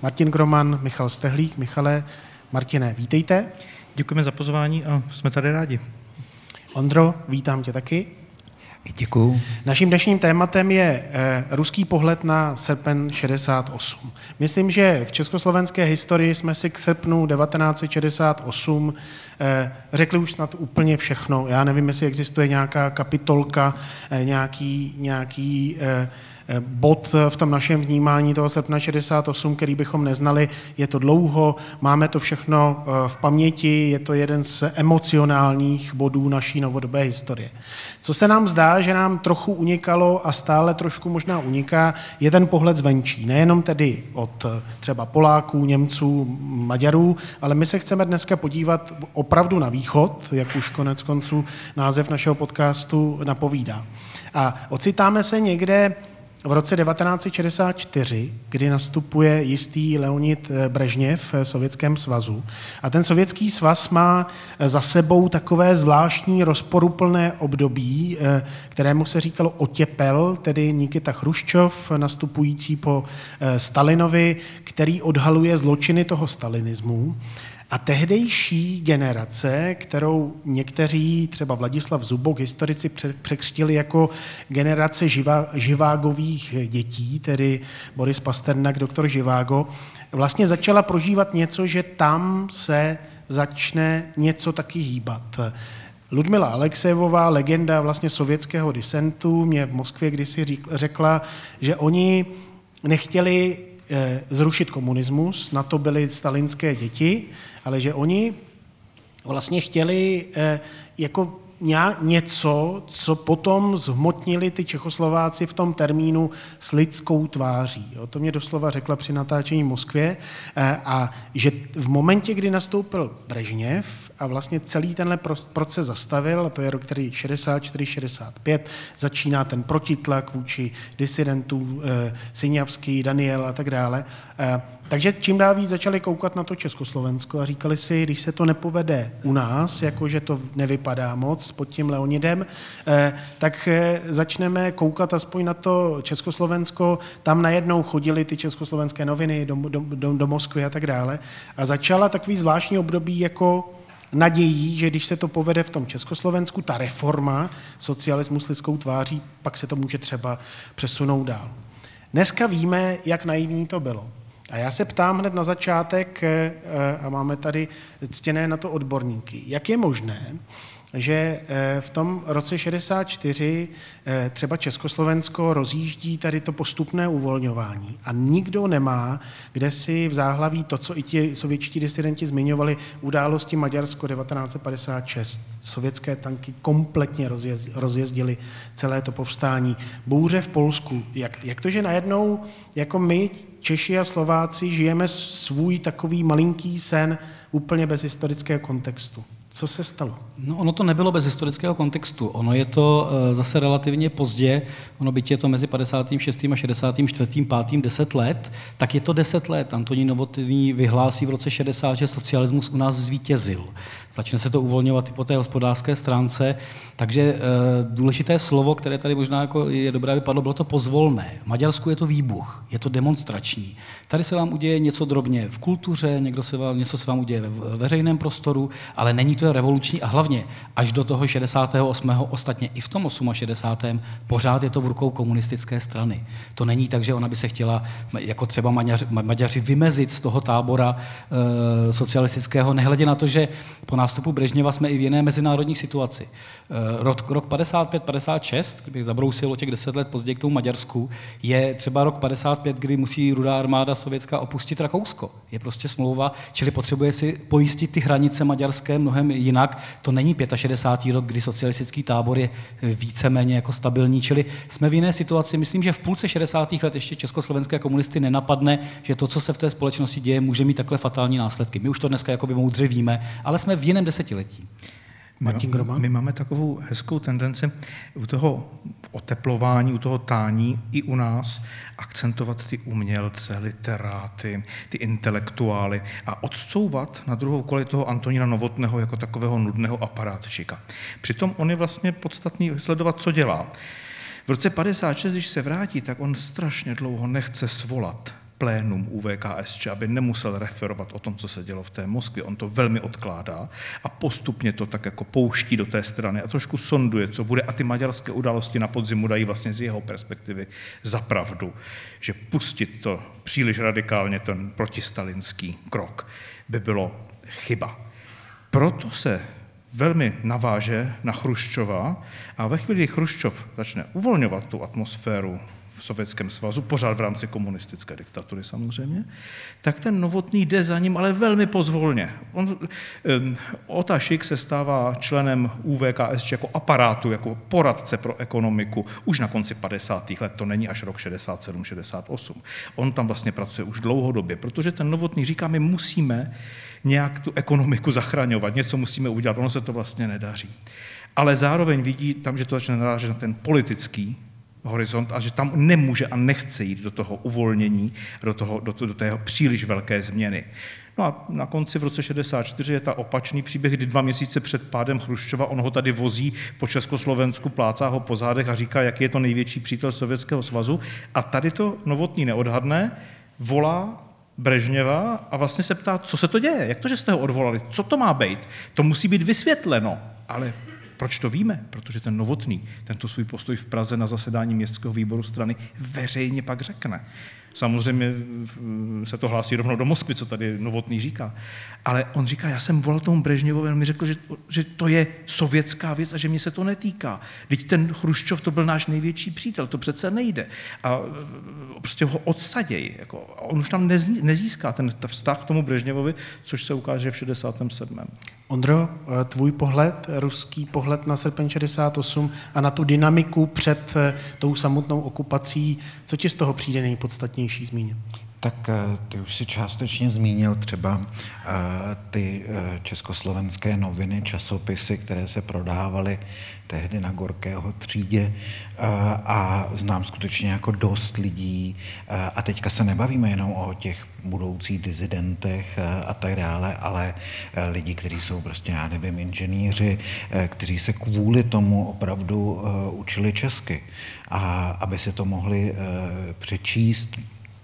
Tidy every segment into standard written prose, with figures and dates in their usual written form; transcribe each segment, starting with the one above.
Martin Groman, Michal Stehlík. Michale, Martine, vítejte. Děkujeme za pozvání a jsme tady rádi. Ondro, vítám tě taky. Děkuju. Naším dnešním tématem je ruský pohled na srpen 68. Myslím, že v československé historii jsme si k srpnu 1968 řekli už snad úplně všechno. Já nevím, jestli existuje nějaká kapitolka, nějaký bod v tom našem vnímání toho srpna 68, který bychom neznali. Je to dlouho, máme to všechno v paměti, je to jeden z emocionálních bodů naší novodobé historie. Co se nám zdá, že nám trochu unikalo a stále trošku možná uniká, je ten pohled zvenčí. Nejenom tedy od třeba Poláků, Němců, Maďarů, ale my se chceme dneska podívat opravdu na východ, jak už konec konců název našeho podcastu napovídá. A ocitáme se někde v roce 1964, kdy nastupuje jistý Leonid Brežněv v Sovětském svazu. A ten Sovětský svaz má za sebou takové zvláštní rozporuplné období, kterému se říkalo otěpel, tedy Nikita Chruščov, nastupující po Stalinovi, který odhaluje zločiny toho stalinismu. A tehdejší generace, kterou někteří, třeba Vladislav Zubok, historici překřtili jako generace Živágových dětí, tedy Boris Pasternak, doktor Živágo, vlastně začala prožívat něco, že tam se začne něco taky hýbat. Ludmila Alexejevová, legenda vlastně sovětského disentu, mě v Moskvě kdysi řekla, že oni nechtěli zrušit komunismus, na to byly stalinské děti, ale že oni vlastně chtěli jako něco, co potom zhmotnili ty Čechoslováci v tom termínu s lidskou tváří. Jo, to mě doslova řekla při natáčení v Moskvě. A že v momentě, kdy nastoupil Brežněv a vlastně celý tenhle proces zastavil, a to je rok, který 64-65, začíná ten protitlak vůči disidentů, Siňavský, Daniel a tak dále. Takže čím dál víc začali koukat na to Československo a říkali si, když se to nepovede u nás, jakože to nevypadá moc pod tím Leonidem, tak začneme koukat aspoň na to Československo. Tam najednou chodili ty československé noviny do Moskvy a tak dále. A začala takový zvláštní období jako nadějí, že když se to povede v tom Československu, ta reforma, socialismus s lidskou tváří, pak se to může třeba přesunout dál. Dneska víme, jak naivní to bylo. A já se ptám hned na začátek, a máme tady ctěné na to odborníky, jak je možné, že v tom roce 64 třeba Československo rozjíždí tady to postupné uvolňování a nikdo nemá, kde si v záhlaví to, co i ti sovětští disidenti zmiňovali, události Maďarsko 1956. Sovětské tanky kompletně rozjezdili celé to povstání. Bouře v Polsku. Jak to, že najednou jako my, Češi a Slováci, žijeme svůj takový malinký sen úplně bez historického kontextu? Co se stalo? No, ono to nebylo bez historického kontextu. Ono je to zase relativně pozdě, ono byť je to mezi 56. a 64. 5. 10 let, tak je to 10 let. Antonín Novotný vyhlásí v roce 60, že socialismus u nás zvítězil. Začne se to uvolňovat i po té hospodářské stránce, takže důležité slovo, které tady možná jako je dobré vypadlo, bylo to pozvolné. V Maďarsku je to výbuch, je to demonstrační. Tady se vám uděje něco drobně v kultuře, něco se vám uděje ve veřejném prostoru, ale není to revoluční a hlavně až do toho 68. ostatně i v tom 68. pořád je to v rukou komunistické strany. To není tak, že ona by se chtěla jako třeba Maďaři vymezit z toho tábora socialistického, nehledě na to, že po nástupu Brežněva jsme i v jiné mezinárodní situaci. Rok 55-56, kdybych zabrousil o těch 10 let později k tomu Maďarsku, je třeba rok 55, kdy musí Rudá armáda sovětská opustit Rakousko. Je prostě smlouva, čili potřebuje si pojistit ty hranice maďarské mnohem jinak. To není 65. rok, kdy socialistický tábor je víceméně jako stabilní, čili jsme v jiné situaci. Myslím, že v půlce 60. let ještě československé komunisty nenapadne, že to, co se v té společnosti děje, může mít takhle fatální následky. My už to dneska jakoby moudře víme, ale jsme v jiném desetiletí. Martin Groman? My máme takovou hezkou tendenci u toho oteplování, u toho tání i u nás akcentovat ty umělce, literáty, ty intelektuály a odsouvat na druhou kolej toho Antonína Novotného jako takového nudného aparátčika. Přitom on je vlastně podstatný sledovat, co dělá. V roce 56, když se vrátí, tak on strašně dlouho nechce svolat plénum ÚVKSČ, aby nemusel referovat o tom, co se dělo v té Moskvě. On to velmi odkládá a postupně to tak jako pouští do té strany a trošku sonduje, co bude. A ty maďarské události na podzimu dají vlastně z jeho perspektivy za pravdu, že pustit to příliš radikálně, ten protistalinský krok, by bylo chyba. Proto se velmi naváže na Chruščova a ve chvíli, kdy Chruščov začne uvolňovat tu atmosféru v Sovětském svazu, pořád v rámci komunistické diktatury samozřejmě, tak ten Novotný jde za ním, ale velmi pozvolně. Ota Šik se stává členem ÚVKSČ jako aparátu, jako poradce pro ekonomiku už na konci 50. let, to není až rok 67, 68. On tam vlastně pracuje už dlouhodobě, protože ten Novotný říká, my musíme nějak tu ekonomiku zachraňovat, něco musíme udělat, ono se to vlastně nedaří. Ale zároveň vidí tam, že to začne narážet na ten politický horizont a že tam nemůže a nechce jít do toho uvolnění, do té příliš velké změny. No a na konci v roce 64 je ta opačný příběh, kdy 2 měsíce před pádem Chruščova on ho tady vozí po Československu, plácá ho po zádech a říká, jaký je to největší přítel Sovětského svazu. A tady to Novotný neodhadne, volá Brežněva a vlastně se ptá, co se to děje, jak to, že jste ho odvolali, co to má být, to musí být vysvětleno, ale proč to víme? Protože ten Novotný tento svůj postoj v Praze na zasedání městského výboru strany veřejně pak řekne. Samozřejmě se to hlásí rovnou do Moskvy, co tady Novotný říká. Ale on říká, já jsem volal tomu Brežněvovi, on mi řekl, že to je sovětská věc a že mě se to netýká. Vždyť ten Chruščov to byl náš největší přítel, to přece nejde. A prostě ho odsadějí. Jako, on už tam nezíská ten vztah k tomu Brežněvovi, což se ukáže v 67. Ondro, tvůj pohled, ruský pohled na srpen 68 a na tu dynamiku před tou samotnou okupací, co ti z toho přijde nejpodstatnější zmínit? Tak ty už si částečně zmínil třeba ty československé noviny, časopisy, které se prodávaly tehdy na Gorkého třídě a znám skutečně jako dost lidí a teďka se nebavíme jenom o těch budoucích dizidentech a tak dále, ale lidi, kteří jsou prostě, já nevím, inženýři, kteří se kvůli tomu opravdu učili česky a aby si to mohli přečíst.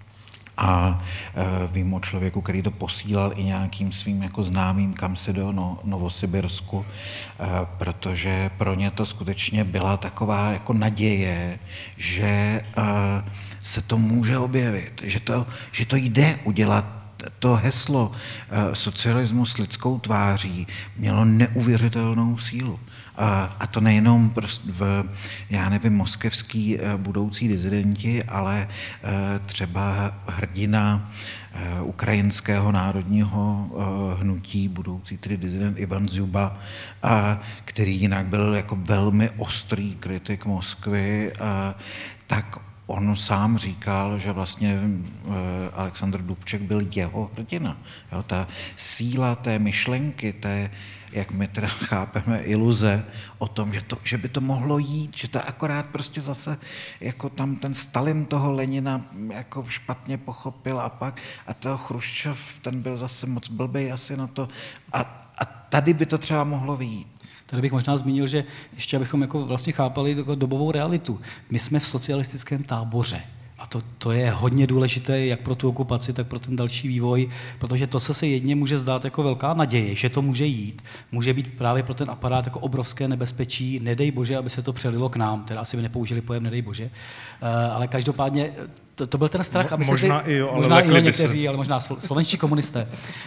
A vím o člověku, který to posílal i nějakým svým jako známým kamsi do Novosibirsku, protože pro ně to skutečně byla taková jako naděje, že se to může objevit, že to jde udělat. To heslo socialismus s lidskou tváří mělo neuvěřitelnou sílu. A to nejenom já nevím, moskevský budoucí dizidenti, ale třeba hrdina ukrajinského národního hnutí, budoucí tedy dizident Ivan Dzuba, který jinak byl jako velmi ostrý kritik Moskvy, tak on sám říkal, že vlastně Alexandr Dubček byl jeho hrdina. Jo, ta síla té myšlenky, jak my teda chápeme, iluze o tom, že by to mohlo jít, že to akorát prostě zase jako tam ten Stalin toho Lenina jako špatně pochopil a toho Chruščov, ten byl zase moc blbej asi na to a tady by to třeba mohlo vyjít. Tady bych možná zmínil, že ještě abychom jako vlastně chápali dobovou realitu. My jsme v socialistickém táboře. A to je hodně důležité jak pro tu okupaci, tak pro ten další vývoj, protože to, co se jedně může zdát jako velká naděje, že to může jít, může být právě pro ten aparát jako obrovské nebezpečí, nedej bože, aby se to přelilo k nám, teda asi by nepoužili pojem nedej bože, ale každopádně to byl ten strach, aby možná se i jo, ale možná i někteří, ale možná slovenští komunisté.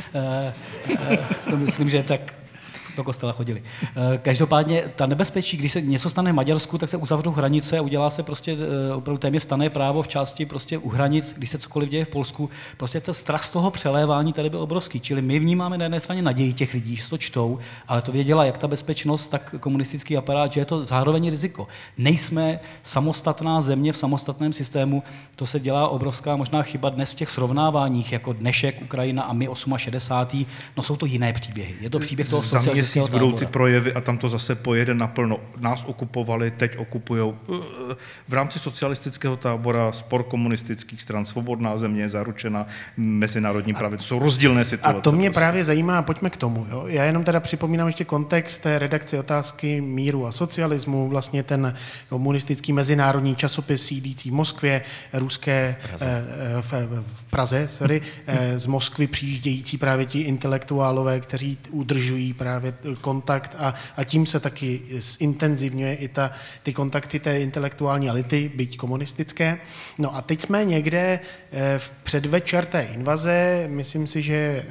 To myslím, že tak do kostela chodili. Každopádně ta nebezpečí, když se něco stane v Maďarsku, tak se uzavřou hranice a udělá se prostě opravdu téměř stanné právo v části prostě u hranic, když se cokoliv děje v Polsku. Prostě ten strach z toho přelévání tady byl obrovský. Čili my vnímáme na jedné straně naději těch lidí, že to čtou, ale to věděla jak ta bezpečnost, tak komunistický aparát, že je to zároveň riziko. Nejsme samostatná země v samostatném systému, to se dělá obrovská možná chyba dnes v těch srovnáváních, jako dnešek Ukrajina a my 68. No jsou to jiné příběhy. Je to příběh toho socialistického měsíc budou ty projevy a tam to zase pojede naplno. Nás okupovali, teď okupujou. V rámci socialistického tábora spor komunistických stran, svobodná země je zaručena mezinárodním právem. To jsou rozdílné situace. A to mě právě zajímá, pojďme k tomu. Jo? Já jenom teda připomínám ještě kontext té redakce Otázky míru a socialismu, vlastně ten komunistický mezinárodní časopis sídlící v Moskvě, ruské v Praze, z Moskvy přijíždějící právě ti intelektuálové, kteří udržují právě kontakt a tím se taky zintenzivňuje i ty kontakty té intelektuální elity, byť komunistické. No a teď jsme někde v předvečer té invaze, myslím si, že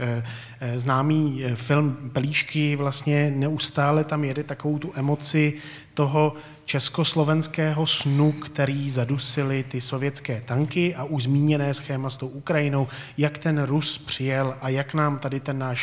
známý film Pelíšky vlastně neustále tam jede takovou tu emoci toho československého snu, který zadusili ty sovětské tanky a už zmíněné schéma s tou Ukrajinou, jak ten Rus přijel a jak nám tady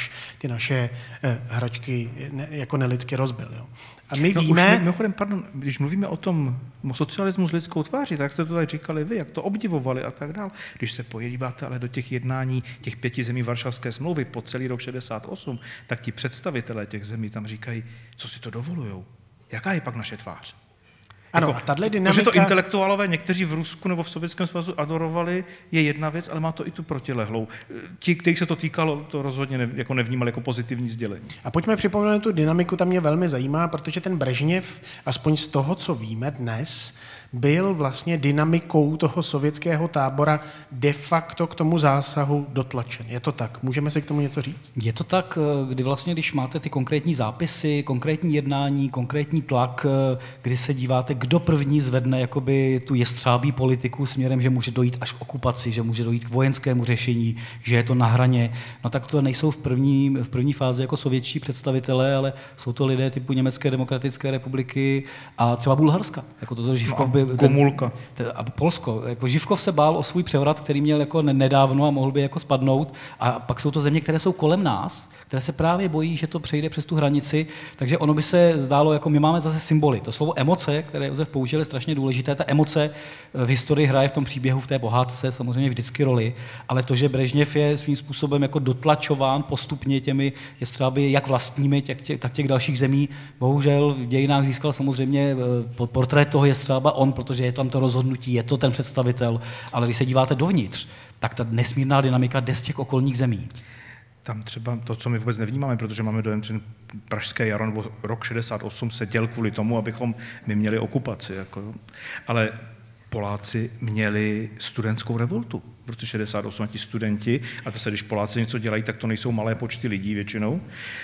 ty naše hračky jako nelidsky rozbil. Jo. A my víme... Mimochodem, když mluvíme o tom socialismu s lidskou tváří, tak jste to tady říkali vy, jak to obdivovali a tak dál. Když se podíváte ale do těch jednání těch 5 zemí Varšavské smlouvy po celý rok 68, tak ti představitelé těch zemí tam říkají, co si to dovolujou. Jaká je pak naše tvář? Ano, a tato dynamika... To, že to intelektuálové někteří v Rusku nebo v Sovětském svazu adorovali, je jedna věc, ale má to i tu protilehlou. Ti, kterých se to týkalo, to rozhodně nevnímali jako pozitivní sdělení. A pojďme připomenout tu dynamiku, ta mě velmi zajímá, protože ten Brežněv, aspoň z toho, co víme dnes, byl vlastně dynamikou toho sovětského tábora de facto k tomu zásahu dotlačen. Je to tak? Můžeme si k tomu něco říct? Je to tak, kdy vlastně, když máte ty konkrétní zápisy, konkrétní jednání, konkrétní tlak, kdy se díváte, kdo první zvedne jakoby tu jestřábí politiku směrem, že může dojít až k okupaci, že může dojít k vojenskému řešení, že je to na hraně, no tak to nejsou v první fázi jako sovětští představitelé, ale jsou to lidé typu Německé demokratické republiky a třeba Bulharska, jako toto Živkov Gomulka. A Polsko. Jako Živkov se bál o svůj převrat, který měl jako nedávno a mohl by jako spadnout. A pak jsou to země, které jsou kolem nás, které se právě bojí, že to přejde přes tu hranici. Takže ono by se zdálo, jako my máme zase symboly. To slovo emoce, které Josef použil, je strašně důležité. Ta emoce v historii hraje v tom příběhu, v té pohádce samozřejmě vždycky roli, ale to, že Brežněv je svým způsobem jako dotlačován postupně těmi jestřáby jak vlastními, tak těch dalších zemí, bohužel v dějinách získal samozřejmě portrét toho jestřába on, protože je tam to rozhodnutí, je to ten představitel, ale když se díváte dovnitř, tak ta nesmírná dynamika jde z těch okolních zemí. Tam třeba to, co my vůbec nevnímáme, protože máme dojem, že pražské jaro nebo rok 68 se děl kvůli tomu, abychom my měli okupaci. Jako. Ale Poláci měli studentskou revoltu v roce 68 a ti studenti, a to se, když Poláci něco dělají, tak to nejsou malé počty lidí většinou,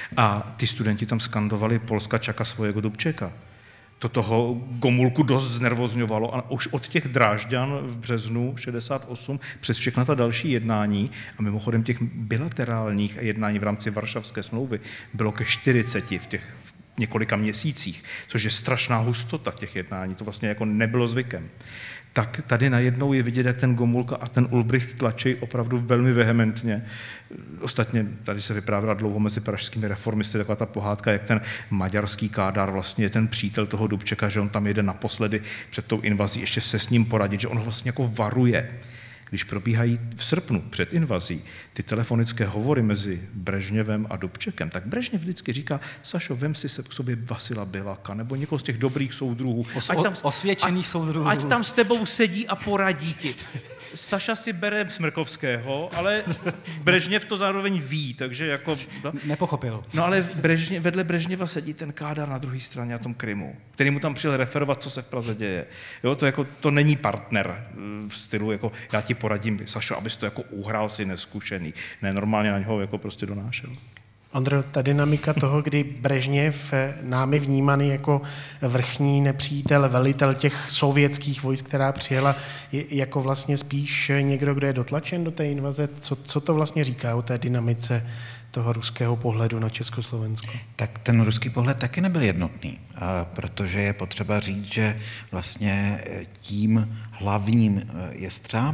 a ty studenti tam skandovali Polska čaká svojego Dubčeka. To toho Gomulku dost znervozňovalo a už od těch Drážďan v březnu 68 přes všechna ta další jednání a mimochodem těch bilaterálních jednání v rámci Varšavské smlouvy bylo ke 40 v těch několika měsících, což je strašná hustota těch jednání, to vlastně jako nebylo zvykem. Tak tady najednou je vidět, jak ten Gomulka a ten Ulbricht tlačí opravdu velmi vehementně. Ostatně tady se vyprávěla dlouho mezi pražskými reformisty taková ta pohádka, jak ten maďarský kádár vlastně je ten přítel toho Dubčeka, že on tam jede naposledy před tou invazí, ještě se s ním poradit, že on vlastně jako varuje. Když probíhají v srpnu před invazí ty telefonické hovory mezi Brežněvem a Dubčekem, tak Brežněv vždycky říká, Sašo, vem si se k sobě Vasila Biľaka nebo někoho z těch dobrých soudruhů. Osvědčených soudruhů. Ať tam s tebou sedí a poradí ti. Saša si bere Smrkovského, ale Brežněv to zároveň ví, takže jako... Nepochopil. No ale vedle Brežněva sedí ten kádar na druhé straně na tom Krymu, který mu tam přijel referovat, co se v Praze děje. Jo, to není partner v stylu, jako já ti poradím, Sašo, abys to jako uhrál si neskušený. Ne, normálně na něho jako prostě donášel. Ondro, ta dynamika toho, kdy Brežněv námi vnímaný jako vrchní nepřítel, velitel těch sovětských vojsk, která přijela, je jako vlastně spíš někdo, kdo je dotlačen do té invaze. Co to vlastně říká o té dynamice toho ruského pohledu na Československo? Tak ten ruský pohled taky nebyl jednotný, protože je potřeba říct, že vlastně tím hlavním jestřábem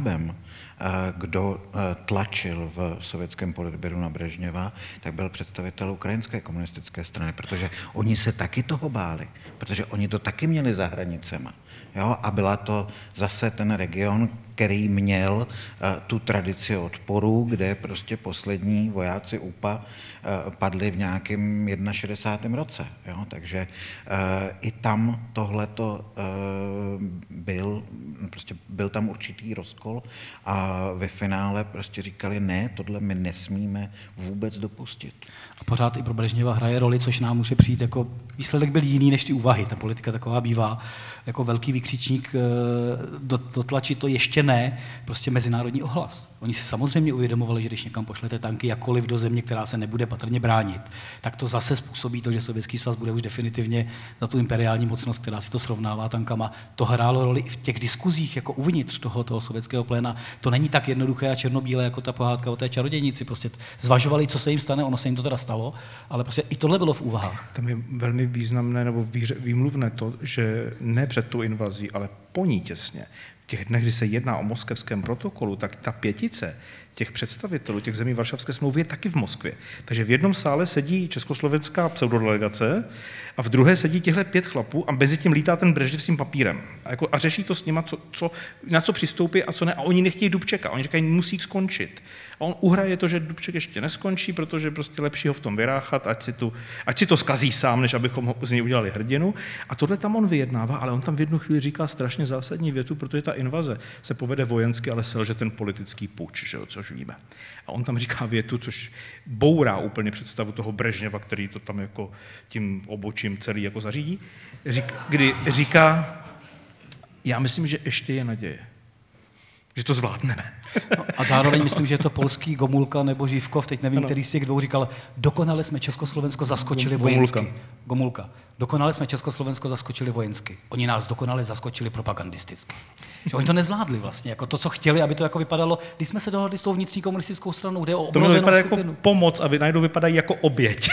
kdo tlačil v sovětském politbyru na Brežněva, tak byl představitel ukrajinské komunistické strany, protože oni se taky toho báli, protože oni to taky měli za hranicema. Jo? A byla to zase ten region, který měl tu tradici odporu, kde prostě poslední vojáci UPA padli v nějakém 61. roce. Jo? Takže i tam tohleto byl tam určitý rozkol a ve finále prostě říkali, ne, tohle my nesmíme vůbec dopustit. A pořád i pro Brežněva hraje roli, což nám může přijít jako výsledek byl jiný než ty úvahy. Ta politika taková bývá jako velký vykřičník, dotlačit to ještě ne, prostě mezinárodní ohlas. Oni si samozřejmě uvědomovali, že když někam pošlete tanky jakkoliv do země, která se nebude patrně bránit, tak to zase způsobí to, že Sovětský svaz bude už definitivně za tu imperiální mocnost, která si to srovnává tankama. To hrálo roli i v těch diskuzích jako uvnitř toho sovětského pléna. To není tak jednoduché a černobílé jako ta pohádka o té čarodějnici. Prostě zvažovali, co se jim stane, ono se jim to teda stalo, ale prostě i tohle bylo v úvahách. Tam je velmi významné nebo výmluvné to, že ne před tou invazí, ale po ní těsně. V těch dnech, kdy se jedná o moskevském protokolu, tak ta pětice těch představitelů těch zemí Varšavské smlouvy je taky v Moskvě. Takže v jednom sále sedí československá pseudodelegace a v druhé sedí těchto 5 chlapů a mezi tím lítá ten Brežněv s tím papírem. A řeší to s nima, na co přistoupí a co ne. A oni nechtějí Dubčeka. Oni říkají, musí skončit. A on uhraje to, že Dubček ještě neskončí, protože prostě lepší ho v tom vyráchat, ať si to zkazí sám, než abychom z něj udělali hrdinu. A tohle tam on vyjednává, ale on tam v jednu chvíli říká strašně zásadní větu, protože ta invaze se povede vojensky, ale selže ten politický puč, že jo, což víme. A on tam říká větu, což bourá úplně představu toho Brežněva, který to tam jako tím obočím celý jako zařídí, kdy říká, já myslím, že ještě je naděje, že to zvládneme. No, a zároveň myslím, že je to polský Gomulka nebo Živkov, teď nevím, který z těch dvou říkal, dokonale jsme Československo zaskočili vojensky. Gomulka. Dokonale jsme Československo zaskočili vojensky. Oni nás dokonale zaskočili propagandisticky. Že oni to nezvládli vlastně, jako to, co chtěli, aby to jako vypadalo, když jsme se dohodli s tou vnitřní komunistickou stranou, kde je o obrozenou skupinu. To vypadá jako pomoc a najednou vypadají jako oběť.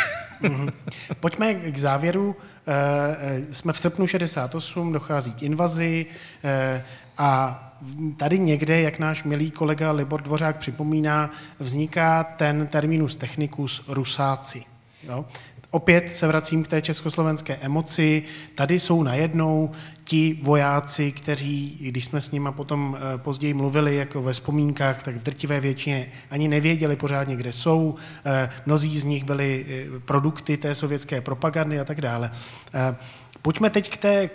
Pojďme k závěru. Jsme v srpnu 68, dochází k invazi a tady někde, jak náš milý kolega Libor Dvořák připomíná, vzniká ten terminus technicus rusáci. Jo? Opět se vracím k té československé emoci. Tady jsou najednou ti vojáci, kteří, když jsme s nimi potom později mluvili jako ve vzpomínkách, tak v drtivé většině ani nevěděli pořádně, kde jsou. Mnozí z nich byli produkty té sovětské propagandy a tak dále. Pojďme teď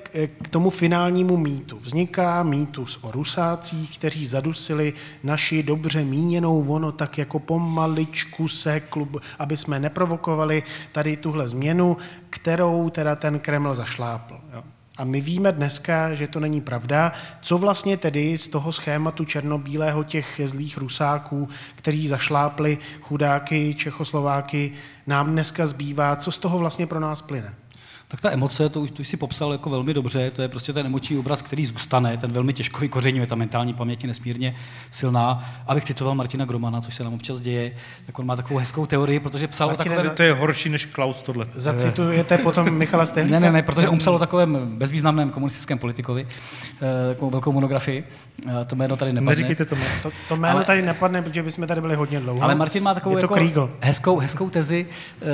k tomu finálnímu mýtu. Vzniká mýtus o Rusácích, kteří zadusili naši dobře míněnou ono tak jako pomaličku se aby jsme neprovokovali tady tuhle změnu, kterou teda ten Kreml zašlápl. Jo. A my víme dneska, že to není pravda. Co vlastně tedy z toho schématu černobílého těch zlých Rusáků, kteří zašlápli chudáky, Čechoslováky, nám dneska zbývá? Co z toho vlastně pro nás plyne? Tak ta emoce, to už si popsal jako velmi dobře, to je prostě ten emoční obraz, který zůstane, ten velmi těžko vykořeňuje, ta mentální paměť je nesmírně silná. Abych citoval Martina Gromana, což se nám občas děje, tak on má takovou hezkou teorii, protože psal o takovém... To je horší než Klaus tohle. Zacitujete potom Michala Stehlíka? Ne, protože on psal o takovém bezvýznamném komunistickém politikovi, takovou velkou monografii, to jméno tady nepadne. Neříkejte to jméno. To jméno tady nepadne, protože bychom tady byli hodně dlouho. Ale Martin má takovou jako hezkou tezi,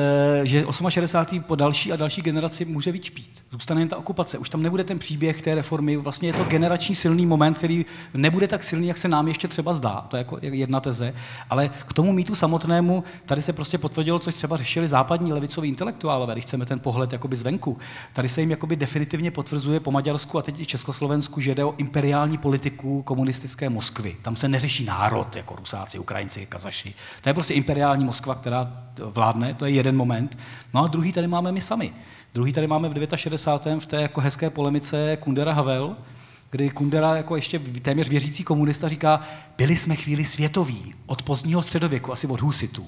že 68. po další a další generaci může vyčpít. Zůstane jen ta okupace. Už tam nebude ten příběh té reformy. Vlastně je to generační silný moment, který nebude tak silný, jak se nám ještě třeba zdá. To je jako jedna teze. Ale k tomu mýtu samotnému tady se prostě potvrdilo, což třeba řešili západní levicoví intelektuálové, když chceme ten pohled jakoby zvenku. Tady se jim jakoby definitivně potvrzuje po Maďarsku a teď i Československu, že jde o imperiální politiku komunistické Moskvy. Tam se neřeší národ, jako Rusáci, Ukrajinci, Kazaši. To je prostě imperiální Moskva, která vládne, to je jeden moment. No a druhý tady máme my sami. Druhý tady máme v 69. v té jako hezké polemice Kundera Havel, kdy Kundera jako ještě téměř věřící komunista říká, byli jsme chvíli světoví od pozdního středověku, asi od husitů.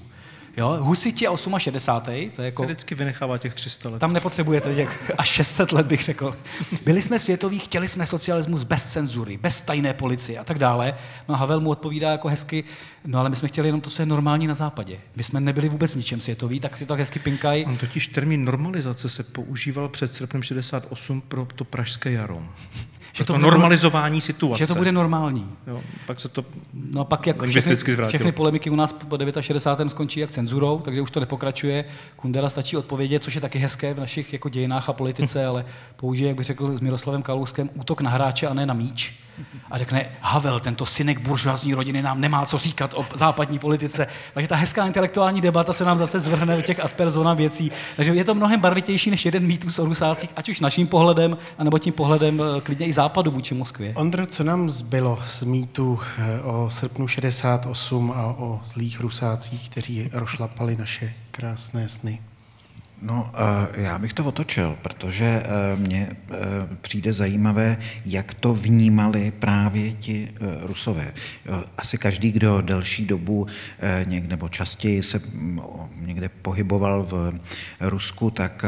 Jo? Husiti a 68. To je jako... Se vždycky vynechává těch 300 let. Tam nepotřebujete těch až 600 let, bych řekl. Byli jsme světoví, chtěli jsme socialismus bez cenzury, bez tajné policie a tak dále. No a Havel mu odpovídá jako hezky, no ale my jsme chtěli jenom to, co je normální na západě. My jsme nebyli vůbec ničem světoví, tak si to hezky pinkají. On totiž termín normalizace se používal před srpnem 68 pro to pražské jaro. Že to normalizování situace. Že to bude normální. Jo, pak se to no pak jak všechny polemiky u nás po 69. skončí jak cenzurou, takže už to nepokračuje. Kundera stačí odpovědět, což je taky hezké v našich jako dějinách a politice, ale použije, jak bych řekl s Miroslavem Kalouskem, útok na hráče a ne na míč. A řekne, Havel, tento synek buržoazní rodiny nám nemá co říkat o západní politice. Takže ta hezká intelektuální debata se nám zase zvrhne do těch ad personam věcí. Takže je to mnohem barvitější než jeden mýtus o Rusácích, ať už naším pohledem, anebo tím pohledem klidně i západu vůči Moskvě. Ondro, co nám zbylo z mýtu o srpnu 68 a o zlých Rusácích, kteří rošlapali naše krásné sny? No, já bych to otočil, protože mně přijde zajímavé, jak to vnímali právě ti Rusové. Asi každý, kdo delší dobu nebo častěji se někde pohyboval v Rusku, tak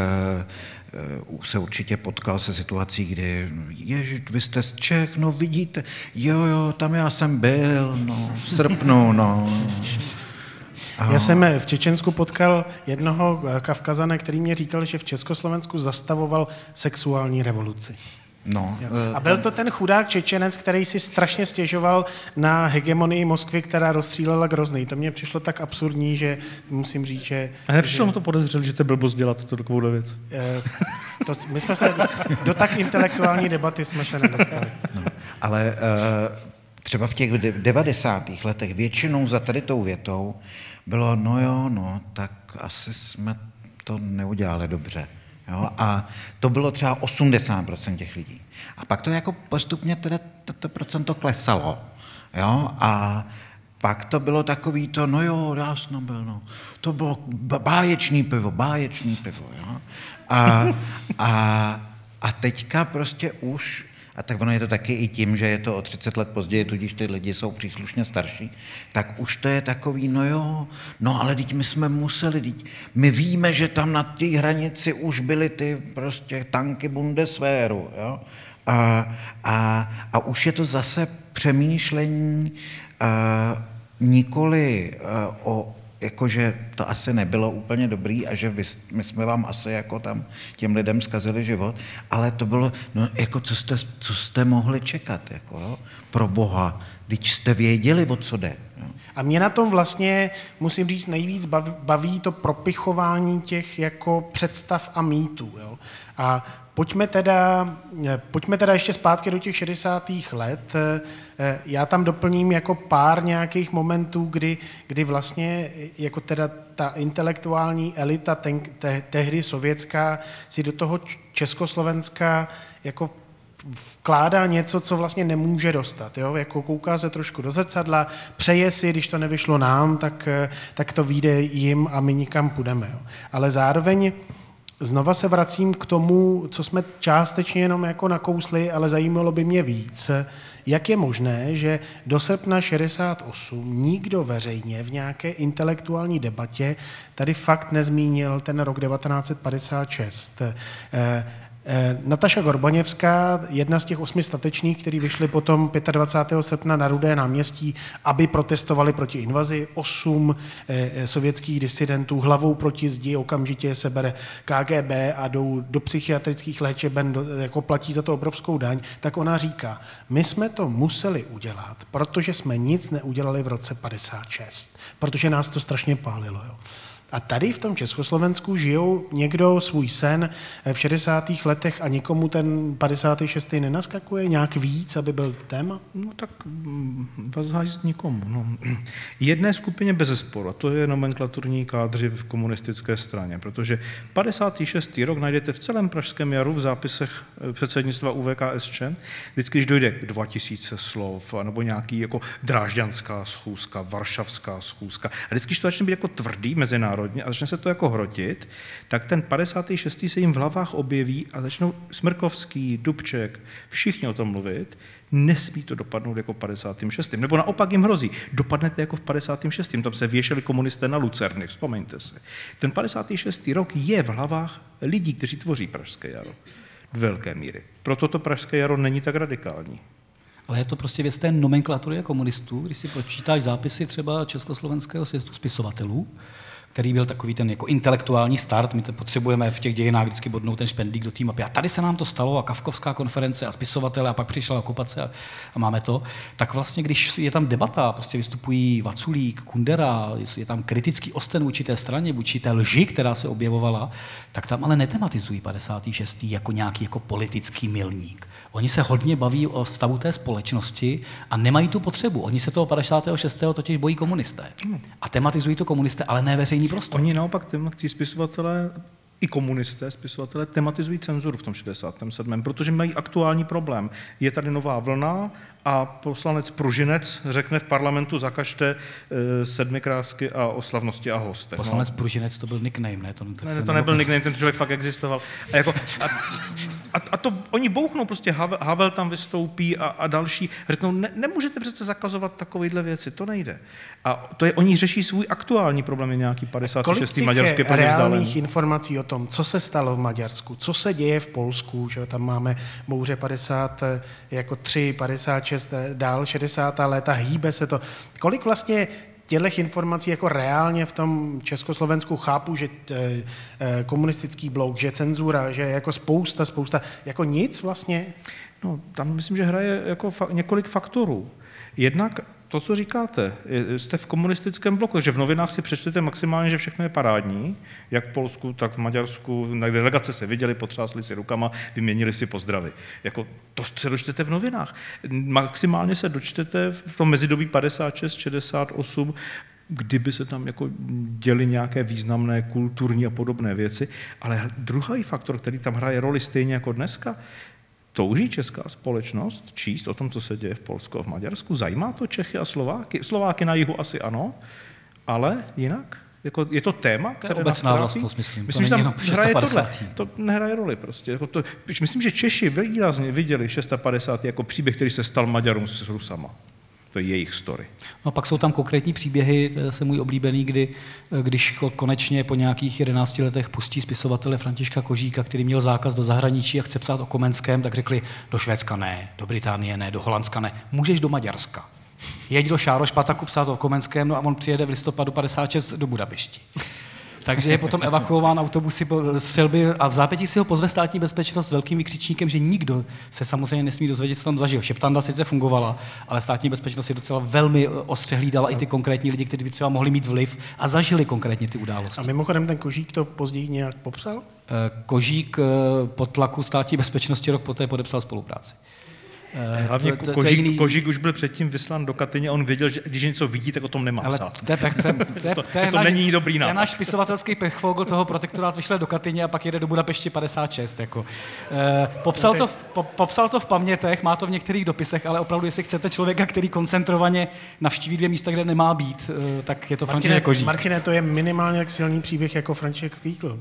se určitě potkal se situací, kdy ježiš, vy jste z Čech, no vidíte, jo, tam já jsem byl, no, v srpnu, no. Já jsem v Čečensku potkal jednoho Kavkazana, který mě říkal, že v Československu zastavoval sexuální revoluci. No, a byl to ten chudák Čečenec, který si strašně stěžoval na hegemonii Moskvy, která rozstřílela Grozný. To mně přišlo tak absurdní, že musím říct, že... A nepřišlo mu to podezřeli, že to blbost dělat to takovou věc? My jsme se do tak intelektuální debaty jsme se nedostali. No, ale třeba v těch 90. letech většinou za tady tou větou bylo, tak asi jsme to neudělali dobře. Jo? A to bylo třeba 80% těch lidí. A pak to jako postupně teda to procento klesalo. Jo? A pak to bylo takový to, já jsem byl, no. To bylo báječný pivo. Jo? A teďka prostě už, a tak ono je to taky i tím, že je to o 30 let později, tudíž ty lidi jsou příslušně starší, tak už to je takový, ale teď my jsme museli, my víme, že tam na té hranici už byly ty prostě tanky Bundeswehru, jo? A už je to zase přemýšlení nikoli o jakože to asi nebylo úplně dobrý a že my jsme vám asi jako tam těm lidem zkazili život, ale to bylo, jako co jste mohli čekat, jako, jo? Pro Boha, když jste věděli, o co jde. Jo? A mě na tom vlastně, musím říct, nejvíc baví to propichování těch jako představ a mýtů. Jo? A pojďme teda ještě zpátky do těch 60. let. Já tam doplním jako pár nějakých momentů, kdy vlastně jako teda ta intelektuální elita tehdy sovětská si do toho Československa jako vkládá něco, co vlastně nemůže dostat. Jo? Jako kouká se trošku do zrcadla, přeje si, když to nevyšlo nám, tak to vyjde jim a my nikam půjdeme. Jo? Ale zároveň znova se vracím k tomu, co jsme částečně jenom jako nakousli, ale zajímalo by mě víc. Jak je možné, že do srpna 68 nikdo veřejně v nějaké intelektuální debatě tady fakt nezmínil ten rok 1956. Nataša Gorbaněvská, jedna z těch 8 statečných, kteří vyšli potom 25. srpna na Rudé náměstí, aby protestovali proti invazi. 8 sovětských disidentů hlavou proti zdi okamžitě se bere KGB a jdou do psychiatrických léčeben, jako platí za to obrovskou daň, tak ona říká, my jsme to museli udělat, protože jsme nic neudělali v roce 56, protože nás to strašně pálilo. Jo. A tady v tom Československu žijou někdo svůj sen v 60. letech a nikomu ten 56. nenaskakuje nějak víc, aby byl téma? No tak vazhájst nikomu. No. Jedné skupině bezesporu, a to je nomenklaturní kádři v komunistické straně, protože 56. rok najdete v celém Pražském jaru v zápisech předsednictva UVKSČ, vždycky, když dojde k 2000 slov, nebo nějaký jako drážďanská schůzka, varšavská schůzka, a vždycky, když to začne být jako tvrdý mezinárodní a začne se to jako hrotit, tak ten 56. se jim v hlavách objeví a začnou Smrkovský, Dubček, všichni o tom mluvit. Nesmí to dopadnout jako v 56. Nebo naopak jim hrozí, dopadnete jako v 56. Tam se věšeli komunisté na lucerny, vzpomeňte si. Ten 56. rok je v hlavách lidí, kteří tvoří Pražské jaro do velké míry. Proto to Pražské jaro není tak radikální. Ale je to prostě věc té nomenklatury komunistů, když si počítáš zápisy třeba Československého sjezdu spisovatelů, který byl takový ten jako intelektuální start, my to potřebujeme v těch dějinách vždycky bodnout ten špendlík do té mapy. A tady se nám to stalo a Kafkovská konference a spisovatele a pak přišla okupace a máme to. Tak vlastně, když je tam debata, prostě vystupují Vaculík, Kundera, je tam kritický osten vůči té straně, vůči té lži, která se objevovala, tak tam ale netematizují 56. jako nějaký jako politický milník. Oni se hodně baví o stavu té společnosti a nemají tu potřebu. Oni se toho 56. totiž bojí komunisté. A tematizují to komunisté, ale ne veřejný prostor. Oni naopak ty spisovatelé, i komunisté, spisovatelé, tematizují cenzuru v tom 67., protože mají aktuální problém. Je tady nová vlna a poslanec Pružinec řekne v parlamentu zakažte sedmikrásky a o slavnosti a hostech. Poslanec Pružinec to byl nickname, ne? To nebyl nickname, ten člověk fakt existoval. A to oni bouchnou, prostě Havel tam vystoupí a další. Řeknou, nemůžete přece zakazovat takovýhle věci, to nejde. A to je, oni řeší svůj aktuální problém, je nějaký 56. maďarské Kolik reálných informací o tom, co se stalo v Maďarsku, co se děje v Polsku, že tam máme bouře 53, 56, dál 60. léta, hýbe se to. Kolik vlastně těchto informací jako reálně v tom Československu chápu, že komunistický blok, že cenzura, že jako spousta, jako nic vlastně? No, tam myslím, že hraje jako několik faktorů. Jednak to, co říkáte, jste v komunistickém bloku, že v novinách si přečtete maximálně, že všechno je parádní, jak v Polsku, tak v Maďarsku, na delegace se viděli, potřásli si rukama, vyměnili si pozdravy. Jako to se dočtete v novinách. Maximálně se dočtete v tom mezidobí 56, 68, kdyby se tam jako děly nějaké významné kulturní a podobné věci. Ale druhý faktor, který tam hraje roli stejně jako dneska, touží česká společnost číst o tom, co se děje v Polsku a v Maďarsku? Zajímá to Čechy a Slováky? Slováky na jihu asi ano, ale jinak? Jako je to téma, které nás trápí? Obecná vlastnost, myslím. Myslím, že tam hraje tohle. To nehraje roli prostě. Jako myslím, že Češi výrazně viděli 650 jako příběh, který se stal Maďarům s Rusama. To je jejich story. No pak jsou tam konkrétní příběhy, to je zase můj oblíbený, když konečně po nějakých 11 letech pustí spisovatele Františka Kožíka, který měl zákaz do zahraničí a chce psát o Komenském, tak řekli, do Švédska ne, do Británie ne, do Holandska ne, můžeš do Maďarska. Jeď do Šárošpataku psát o Komenském, no a on přijede v listopadu 56 do Budapešti. Takže je potom evakuován autobusy střelby a v zápětí si ho pozve státní bezpečnost s velkým vykřičníkem, že nikdo se samozřejmě nesmí dozvědět, co tam zažil. Šeptanda sice fungovala, ale státní bezpečnost si docela velmi ostře hlídala i ty konkrétní lidi, kteří by třeba mohli mít vliv a zažili konkrétně ty události. A mimochodem ten Kožík to později nějak popsal? Kožík pod tlaku státní bezpečnosti rok poté podepsal spolupráci. Hlavně Kožík už byl předtím vyslán do Katyně a on věděl, že když něco vidí, tak o tom nemá psát. To není dobrý nápad. To je náš spisovatelský pechvogl, toho protektorát vyšle do Katyně a pak jede do Budapešti 56. Jako. Popsal to v pamětech, má to v některých dopisech, ale opravdu, jestli chcete člověka, který koncentrovaně navštíví 2 místa, kde nemá být, tak je to František Kožík. Martine, to je minimálně tak silný příběh jako František Kvíkl.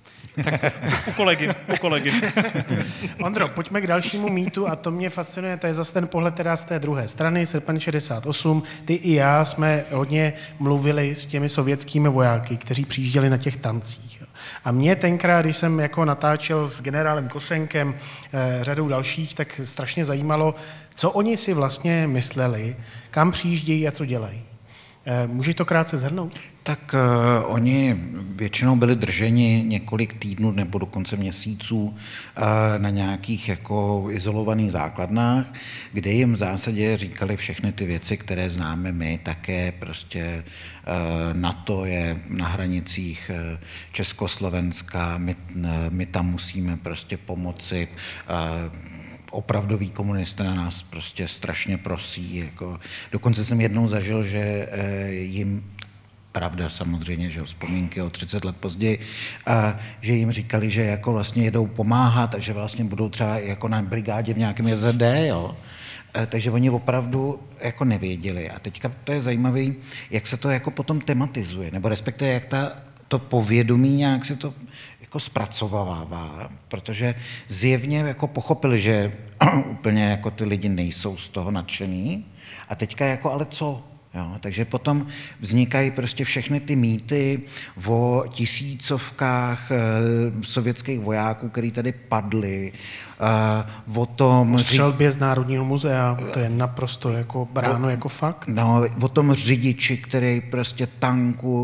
U kolegy. Ondro, pojďme k dalšímu mýtu a to mě fascinuje, to je zase ten pohled teda z té druhé strany, srpen 68. Ty i já jsme hodně mluvili s těmi sovětskými vojáky, kteří přijížděli na těch tancích. A mě tenkrát, když jsem jako natáčel s generálem Kosenkem, řadou dalších, tak strašně zajímalo, co oni si vlastně mysleli, kam přijíždějí a co dělají. Můžeš to krátce shrnout? Tak oni většinou byli drženi několik týdnů nebo dokonce měsíců na nějakých jako izolovaných základnách, kde jim v zásadě říkali všechny ty věci, které známe my, také prostě NATO je na hranicích Československa, my tam musíme prostě pomoci, opravdoví komunisté na nás prostě strašně prosí. Jako. Dokonce jsem jednou zažil, že jim, pravda samozřejmě, že vzpomínky o 30 let později, že jim říkali, že jako vlastně jedou pomáhat a že vlastně budou třeba jako na brigádě v nějakém JZD, jo. Takže oni opravdu jako nevěděli. A teďka to je zajímavé, jak se to jako potom tematizuje, nebo respektive jak to povědomí nějak se to jako zpracovává, protože zjevně jako pochopili, že úplně jako ty lidi nejsou z toho nadšený a teďka jako ale co? Jo, takže potom vznikají prostě všechny ty mýty o tisícovkách sovětských vojáků, který tady padli, o tom... O střelbě z Národního muzea, to je naprosto jako bráno jako fakt. No, o tom řidiči, který prostě tanku,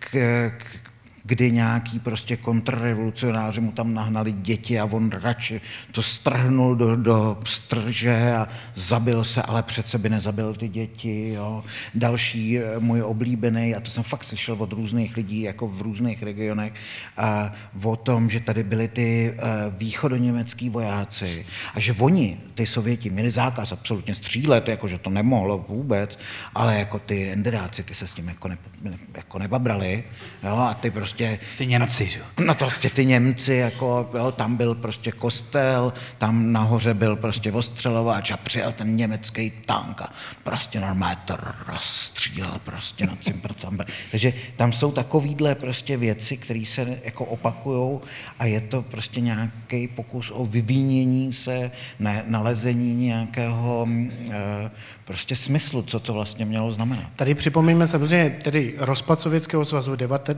kdy nějaký prostě kontrrevolucionáři mu tam nahnali děti a on radši to strhnul do strže a zabil se, ale přece by nezabil ty děti. Jo. Další můj oblíbený, a to jsem fakt slyšel od různých lidí, jako v různých regionech, o tom, že tady byli ty východoněmecký vojáci a že oni, ty Sověti, měli zákaz absolutně střílet, jako že to nemohlo vůbec, ale jako ty enderáci, ty se s tím jako nebabrali, jo, a ty prostě ty Němci, že? No to prostě ty Němci, jako, jo, tam byl prostě kostel, tam nahoře byl prostě ostřelovač a přijel ten německý tank a prostě normálně to rozstřílel prostě na cimbr. Takže tam jsou takovýhle prostě věci, které se jako opakujou a je to prostě nějaký pokus o vyvínění se, nalezení nějakého prostě smyslu, co to vlastně mělo znamenat. Tady připomíme samozřejmě tedy rozpad Sovětského svazu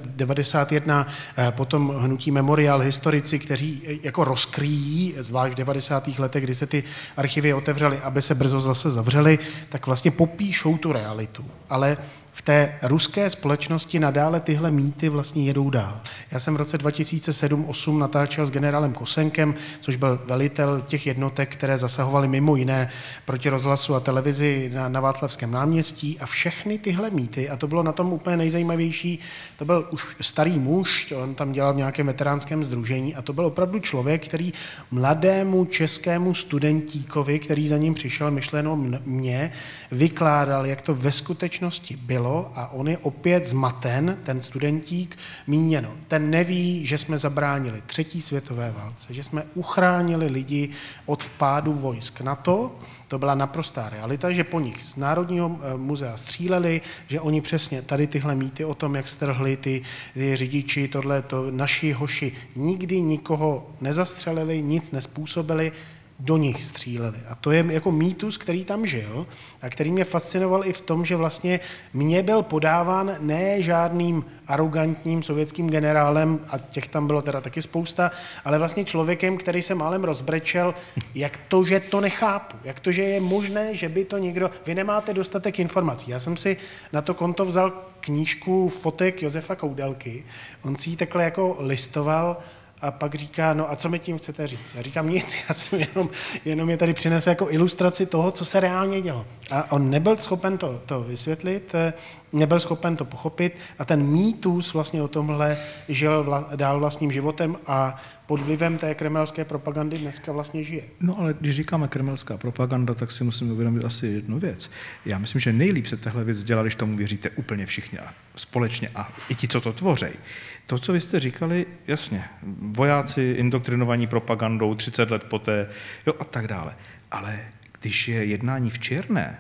91, potom hnutí Memorial, historici, kteří jako rozkryjí, zvlášť v 90. letech, kdy se ty archivy otevřely, aby se brzo zase zavřely, tak vlastně popíšou tu realitu. Ale v té ruské společnosti nadále tyhle mýty vlastně jedou dál. Já jsem v roce 2007-2008 natáčel s generálem Kosenkem, což byl velitel těch jednotek, které zasahovaly mimo jiné proti rozhlasu a televizi na Václavském náměstí a všechny tyhle mýty, a to bylo na tom úplně nejzajímavější, to byl už starý muž, on tam dělal v nějakém veteránském sdružení a to byl opravdu člověk, který mladému českému studentíkovi, který za ním přišel, myšleno mě, vykládal, jak to ve skutečnosti bylo a on je opět zmaten, ten studentík, míněno. Ten neví, že jsme zabránili 3. světové válce, že jsme uchránili lidi od vpádu vojsk NATO, to byla naprostá realita, že po nich z Národního muzea stříleli, že oni přesně tady tyhle mýty o tom, jak strhli ty řidiči, tohleto, naši hoši nikdy nikoho nezastřelili, nic nespůsobili, do nich stříleli. A to je jako mýtus, který tam žil a který mě fascinoval i v tom, že vlastně mně byl podáván ne žádným arrogantním sovětským generálem, a těch tam bylo teda taky spousta, ale vlastně člověkem, který se málem rozbrečel, jak to, že to nechápu, jak to, že je možné, že by to někdo... Vy nemáte dostatek informací. Já jsem si na to konto vzal knížku fotek Josefa Koudelky, on si ji takhle jako listoval a pak říká, no a co mi tím chcete říct? Já říkám nic, já jsem jenom je tady přinesl jako ilustraci toho, co se reálně dělo. A on nebyl schopen to vysvětlit, nebyl schopen to pochopit a ten mýtus vlastně o tomhle žil dál vlastním životem a pod vlivem té kremelské propagandy dneska vlastně žije. No ale když říkáme kremelská propaganda, tak si musíme uvědomit asi jednu věc. Já myslím, že nejlíp se tahle věc dělá, když tomu věříte úplně všichni a společně a i ti, co to tvoří. To, co vy jste říkali, jasně, vojáci indoktrinovaní propagandou 30 let poté, jo a tak dále. Ale když je jednání v Černé,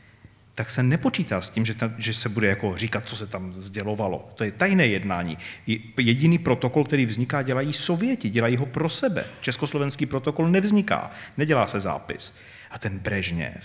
tak se nepočítá s tím, že se bude jako říkat, co se tam sdělovalo. To je tajné jednání. Jediný protokol, který vzniká, dělají Sověti, dělají ho pro sebe. Československý protokol nevzniká, nedělá se zápis. A ten Brežněv,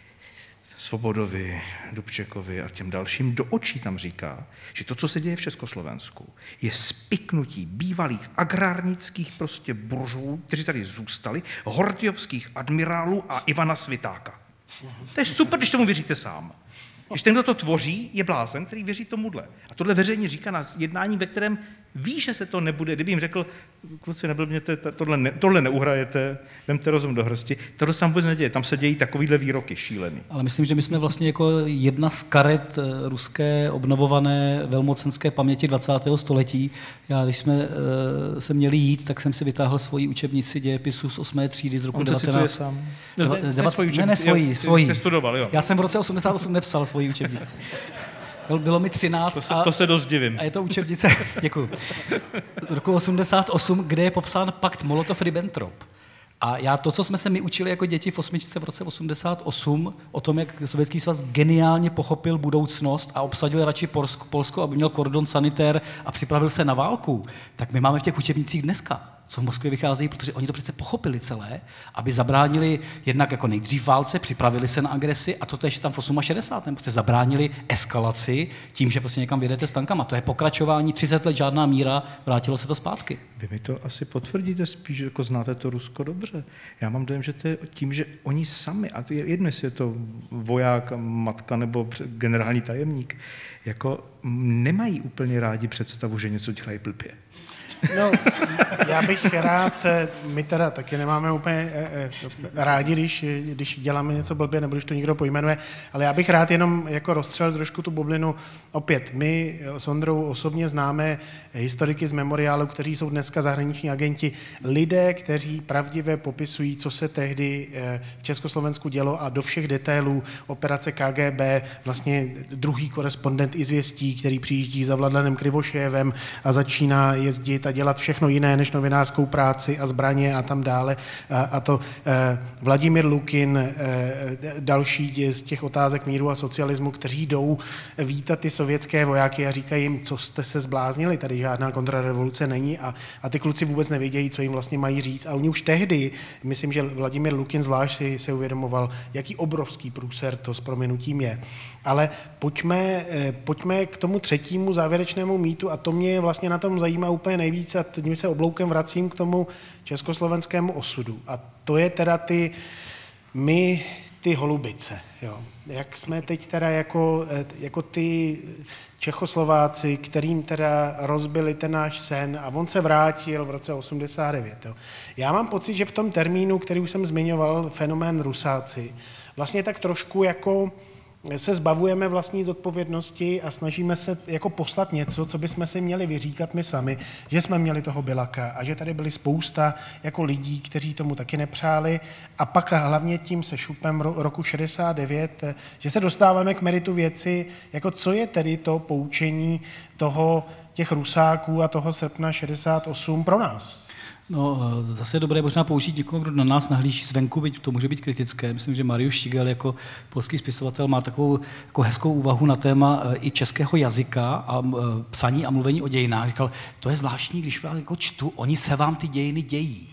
Svobodovi, Dubčekovi a těm dalším do očí tam říká, že to, co se děje v Československu, je spiknutí bývalých agrárnických prostě buržů, kteří tady zůstali, hortijovských admirálů a Ivana Svitáka. To je super, když tomu věříte sám. Když ten, kdo to tvoří, je blázen, který věří tomuhle. A tohle veřejně říká na jednání, ve kterém ví, že se to nebude. Kdyby jim řekl, kluci, neblbněte, tohle neuhrajete, vemte rozum do hrsti. Tohle se tam vůbec neděje. Tam se dějí takovýhle výroky šílený. Ale myslím, že my jsme vlastně jako jedna z karet ruské obnovované velmocenské paměti 20. století. Já, když jsme se měli jít, tak jsem si vytáhl svoji učebnici dějepisu z 8. třídy z roku On 19... se sám. Ne, svoji. Jste studoval, jo. Já jsem v roce 88 nepsal svoji učebnici. Bylo mi 13 to se dost divím. A je to učebnice, děkuju, z roku 88, kde je popsán pakt Molotov-Ribbentrop. A já to, co jsme se my učili jako děti v osmičce v roce 88, o tom, jak Sovětský svaz geniálně pochopil budoucnost a obsadil radši Polsko, aby měl kordon sanitér a připravil se na válku, tak my máme v těch učebnicích dneska, co v Moskvě vychází, protože oni to přece pochopili celé, aby zabránili jednak jako nejdřív válce, připravili se na agresi a to tež tam v 68. Prostě zabránili eskalaci tím, že prostě někam vyjedete s tankama. To je pokračování, 30 let žádná míra, vrátilo se to zpátky. Vy mi to asi potvrdíte spíš, jako znáte to Rusko dobře. Já mám dojem, že to je tím, že oni sami, a to je jedno, jestli je to voják, matka nebo generální tajemník, jako nemají úplně rádi představu, že něco dělají blbě. No, já bych rád, my teda taky nemáme úplně rádi, když děláme něco blbě, nebo když to někdo pojmenuje, ale já bych rád jenom jako rozstřelil trošku tu bublinu. Opět, my s Ondrou osobně známe historiky z memoriálu, kteří jsou dneska zahraniční agenti, lidé, kteří pravdivě popisují, co se tehdy v Československu dělo a do všech detailů operace KGB, vlastně druhý korespondent Izvěstí, který přijíždí za Vladanem Krivošejevem a začíná jezdit a dělat všechno jiné než novinářskou práci a zbraně a tam dále. A to Vladimír Lukin, další z těch otázek míru a socialismu, kteří jdou vítat ty sovětské vojáky a říkají jim, co jste se zbláznili, tady žádná kontrarevoluce není a ty kluci vůbec nevědějí, co jim vlastně mají říct. A oni už tehdy, myslím, že Vladimír Lukin zvlášť si se uvědomoval, jaký obrovský průser to s prominutím je. Ale pojďme k tomu třetímu závěrečnému mýtu a to mě vlastně na tom zajímá úplně nejvíc a teď se obloukem vracím k tomu československému osudu. A to je teda ty holubice. Jo. Jak jsme teď teda jako ty Čechoslováci, kterým teda rozbili ten náš sen a on se vrátil v roce 89. Jo. Já mám pocit, že v tom termínu, který už jsem zmiňoval, fenomén Rusáci, vlastně tak trošku jako se zbavujeme vlastní zodpovědnosti a snažíme se jako poslat něco, co bychom si měli vyříkat my sami, že jsme měli toho Bilaka a že tady byly spousta jako lidí, kteří tomu taky nepřáli a pak hlavně tím se šupem roku 69, že se dostáváme k meritu věci, jako co je tedy to poučení těch Rusáků a toho srpna 68 pro nás. No, zase je dobré možná použít někoho, kdo na nás nahlíží zvenku, byť to může být kritické. Myslím, že Mariusz Šigel jako polský spisovatel má takovou jako hezkou úvahu na téma i českého jazyka a psaní a mluvení o dějinách. Říkal, to je zvláštní, když vás jako čtu, oni se vám ty dějiny dějí.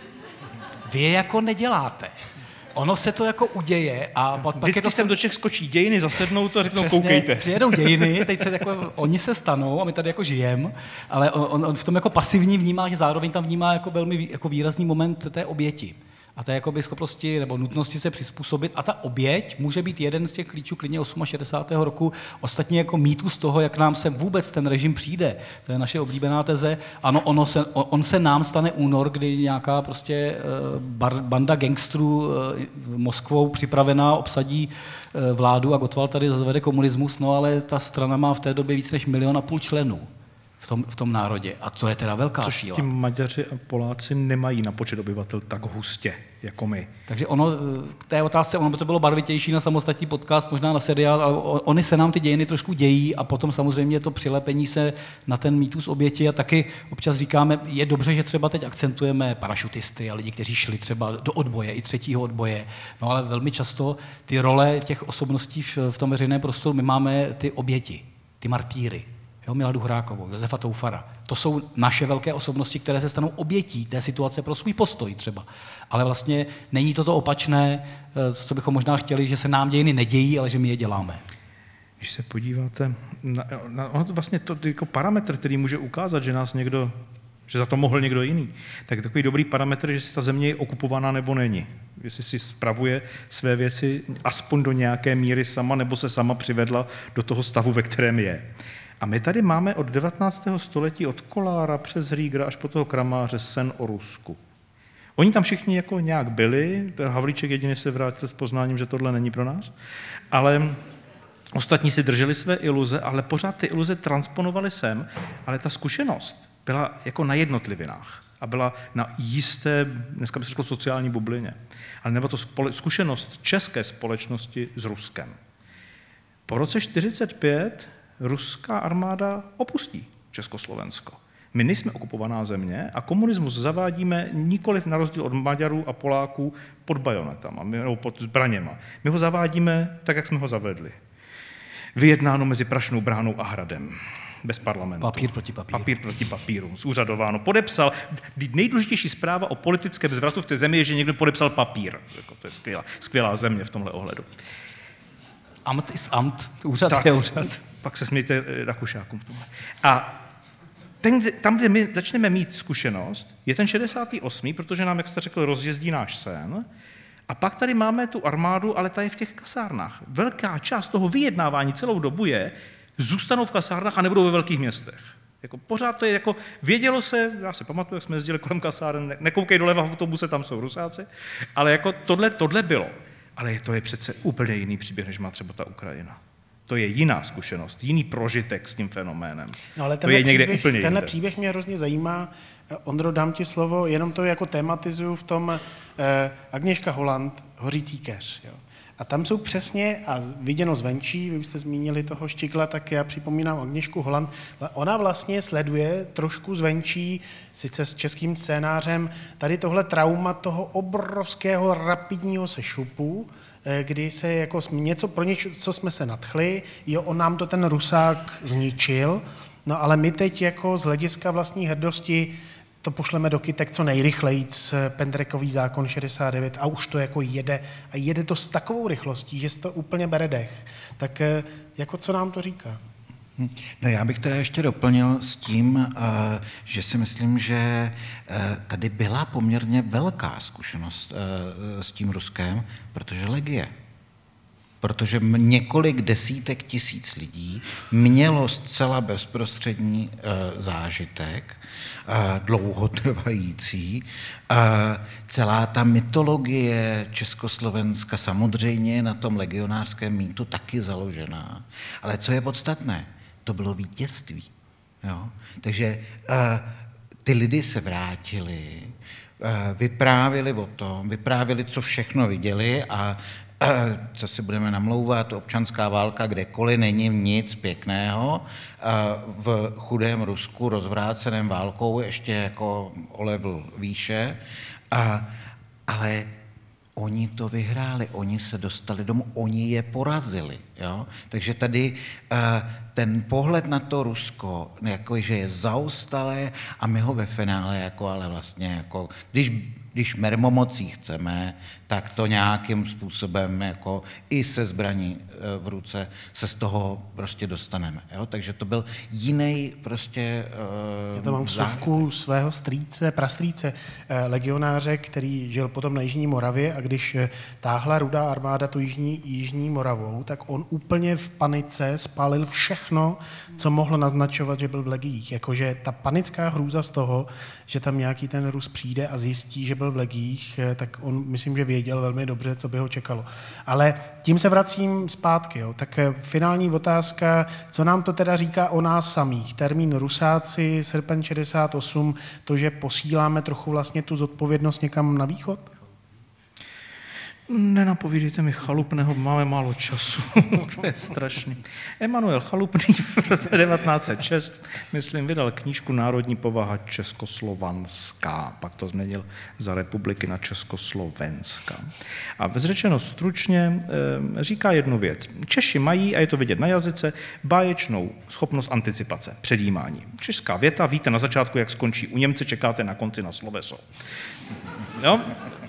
Vy je jako neděláte. Ono se to jako uděje a pak vždycky je to sem do Čech skočí dějiny, zasednou to a řeknou, přesně, koukejte. Přijedou dějiny, teď se jako, oni se stanou a my tady jako žijeme, ale on v tom jako pasivní vnímá, že zároveň tam vnímá jako velmi jako výrazný moment té oběti. A té jakoby schopnosti nebo nutnosti se přizpůsobit. A ta oběť může být jeden z těch klíčů klidně 68. roku. Ostatně jako mýtus toho, jak nám se vůbec ten režim přijde. To je naše oblíbená teze. Ano, on se nám stane únor, kdy nějaká prostě banda gangstrů Moskvou připravená obsadí vládu a Gottwald tady zavede komunismus, no ale ta strana má v té době víc než 1,5 milionu členů. V tom národě. A to je teda velká síla. Což ti Maďaři a Poláci nemají na počet obyvatel tak hustě, jako my. Takže ono, k té otázce, ono by to bylo barvitější na samostatný podcast, možná na seriál, ale oni se nám ty dějiny trošku dějí a potom samozřejmě to přilepení se na ten mýtus oběti a taky občas říkáme, je dobře, že třeba teď akcentujeme parašutisty a lidi, kteří šli třeba do odboje, i třetího odboje, no ale velmi často ty role těch osobností v tom veřejném prostoru, my máme ty oběti, ty martýry. Jo, Miladu Horákovou, Josefa Toufara. To jsou naše velké osobnosti, které se stanou obětí té situace pro svůj postoj třeba. Ale vlastně není to opačné, co bychom možná chtěli, že se nám dějiny nedějí, ale že my je děláme. Když se podíváte na vlastně to jako parametr, který může ukázat, že nás někdo, že za to mohl někdo jiný, tak takový dobrý parametr, že si ta země je okupovaná nebo není. Jestli si spravuje své věci aspoň do nějaké míry sama, nebo se sama přivedla do toho stavu, ve kterém je. A my tady máme od 19. století, od Kolára přes Hrýgra až po toho Kramáře sen o Rusku. Oni tam všichni jako nějak byli, Havlíček jedině se vrátil s poznáním, že tohle není pro nás, ale ostatní si drželi své iluze, ale pořád ty iluze transponovali sem, ale ta zkušenost byla jako na jednotlivinách a byla na jisté, dneska by se řeklo sociální bublině, ale nebyla to zkušenost české společnosti s Ruskem. Po roce 1945 ruská armáda opustí Československo. My nejsme okupovaná země a komunismus zavádíme nikoliv na rozdíl od Maďarů a Poláků pod bajonetama nebo pod zbraněma. My ho zavádíme tak, jak jsme ho zavedli. Vyjednáno mezi Prašnou bránou a hradem. Bez parlamentu. Papír proti papíru. Papír proti papíru. Zúřadováno. Podepsal. Nejdůležitější zpráva o politickém zvratu v té zemi je, že někdo podepsal papír. To je skvělá země v tomhle ohledu. Amt is amt. Úřad je úřad. Pak se smějte Rakušákům v tomhle. A tam, kde my začneme mít zkušenost, je ten 68., protože nám, jak jste řekl, rozjezdí náš sen. A pak tady máme tu armádu, ale ta je v těch kasárnách. Velká část toho vyjednávání celou dobu je, zůstanou v kasárnách a nebudou ve velkých městech. Jako pořád to je jako, vědělo se, já si pamatuju, jak jsme jezdili kolem kasáren, nekoukej doleva v autobuse, tam jsou Rusáci, ale jako tohle bylo. Ale to je přece úplně jiný příběh, než má třeba ta Ukrajina. To je jiná zkušenost, jiný prožitek s tím fenoménem. No, ale to je někde úplně tenhle jinde. příběh mě hrozně zajímá. Ondro, dám ti slovo, jenom to jako tematizuju v tom Agněška Holland, Hořící keř. Jo. A tam jsou přesně, a viděno zvenčí, vy už jste zmínili toho Štikla, tak já připomínám Agněšku Holland, ona vlastně sleduje trošku zvenčí, sice s českým scénářem, tady tohle trauma toho obrovského rapidního sešupu, kdy se jako něco pro něco, co jsme se nadchli, jo, on nám to ten Rusák zničil, no ale my teď jako z hlediska vlastní hrdosti to pošleme do kytek co nejrychlejíc, Pendrekový zákon 69 a už to jako jede a jede to s takovou rychlostí, že se to úplně bere dech. Tak jako co nám to říká? No já bych teda ještě doplnil s tím, že si myslím, že tady byla poměrně velká zkušenost s tím Ruskem, protože legie. Protože několik desítek tisíc lidí mělo zcela bezprostřední zážitek, dlouhotrvající. Celá ta mytologie Československa samozřejmě je na tom legionářském mýtu taky založená. Ale co je podstatné? To bylo vítězství. Jo? Takže ty lidi se vrátili, vyprávěli o tom, vyprávěli, co všechno viděli a co si budeme namlouvat, občanská válka kdekoliv není nic pěkného. V chudém Rusku rozvráceném válkou ještě jako o level výše. Ale oni to vyhráli, oni se dostali domů, oni je porazili. Jo? Takže tady ten pohled na to Rusko, jako, že je zaostalé a my ho ve finále jako, ale vlastně jako, když mermomocí chceme, tak to nějakým způsobem jako i se zbraní v ruce se z toho prostě dostaneme. Jo? Takže to byl jiný prostě já tam mám vsuvku svého prastrýce, legionáře, který žil potom na Jižní Moravě a když táhla Rudá armáda tu Jižní Moravou, tak on úplně v panice spálil všechno, co mohlo naznačovat, že byl v legiích. Jakože ta panická hrůza z toho, že tam nějaký ten Rus přijde a zjistí, že byl v legiích, tak on myslím, že věděl velmi dobře, co by ho čekalo. Ale tím se vracím zpátky. Jo. Tak finální otázka, co nám to teda říká o nás samých? Termín Rusáci, srpen 68, to, že posíláme trochu vlastně tu zodpovědnost někam na východ? Nenapovídejte mi Chalupného, máme málo času, to je strašný. Emanuel Chalupný v roce 1906, myslím, vydal knížku Národní povaha Českoslovanská, pak to změnil za republiky na Československa. A bezřečeno stručně říká jednu věc. Češi mají, a je to vidět na jazyce, báječnou schopnost anticipace, předjímání. Česká věta, víte na začátku, jak skončí. U Němce čekáte na konci na sloveso. Jo?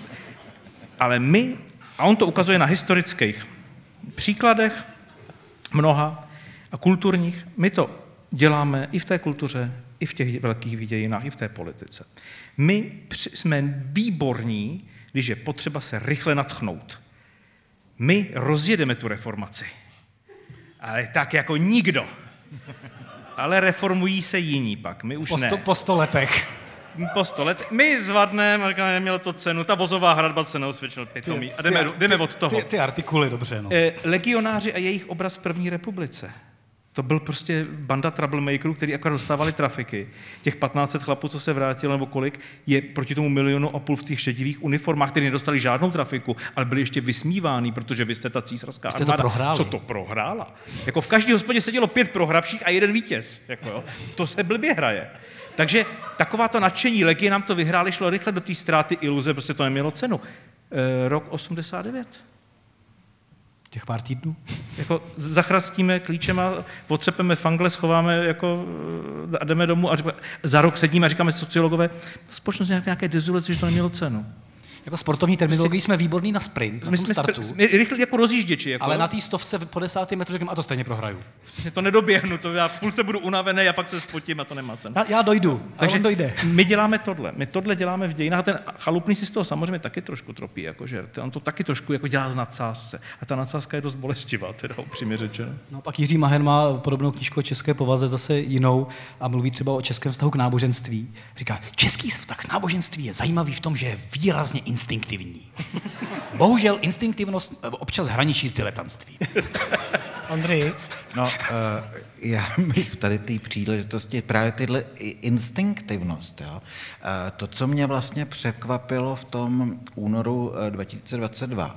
Ale my, a on to ukazuje na historických příkladech mnoha a kulturních, my to děláme i v té kultuře, i v těch velkých dějinách, i v té politice. My jsme výborní, když je potřeba se rychle nadchnout. My rozjedeme tu reformaci. Ale tak jako nikdo. Ale reformují se jiní pak, my už ne. Po 100 letech. Po 100 let. My zvadneme, nemělo to cenu, ta vozová hradba se neosvědčil pitomí. A jdeme od toho. Ty artikuly, dobře. No. Legionáři a jejich obraz v první republice. To byl prostě banda troublemakerů, kteří akorát dostávali trafiky. Těch 1500 chlapů, co se vrátilo, nebo kolik, je proti tomu 1,5 milionu v těch šedivých uniformách, kteří nedostali žádnou trafiku, ale byli ještě vysmíváni, protože vy jste ta císařská armáda. To prohráli. Co to prohrála? Jako v každé hospodě sedělo 5 prohravších a 1 vítěz. Jako, jo. To se blbě hraje. Takže takováto nadšení legie nám to vyhráli, šlo rychle do té ztráty iluze, prostě to nemělo cenu. Rok 89. Těch pár týdnů? Jako zachrastíme klíčema, potřepeme fangle, schováme jako, a jdeme domů a za rok sedíme a říkáme sociologové, společnost nějaké dezolace, že to nemělo cenu. Jako sportovní terminologii jsme výborní na sprint, na tom startu. Jsme rychle jako rozjížděči. Jako, ale na té stovce po 10. metru řeknu, a to stejně prohraju. To nedoběhnu, to já v půlce budu unavený a pak se spotím a to nemá cenu. Já dojdu, takže on dojde. My děláme tohle. My tohle děláme v dějinách a ten Chalupný si z toho samozřejmě taky trošku tropí jako žert. On to taky trošku jako dělá z nadsázce. A ta nadsázka je dost bolestivá, teda upřímně řečeno. No pak Jiří Mahen má podobnou knížku o české povaze zase jinou a mluví třeba o českém vztahu k náboženství. Říká, český vztah k náboženství je zajímavý v tom, že je výrazně instinktivní. Bohužel instinktivnost občas hraničí s diletantstvím. Ondřej? No, já bych tady té příležitosti právě tyhle instinktivnost, jo. To, co mě vlastně překvapilo v tom únoru 2022,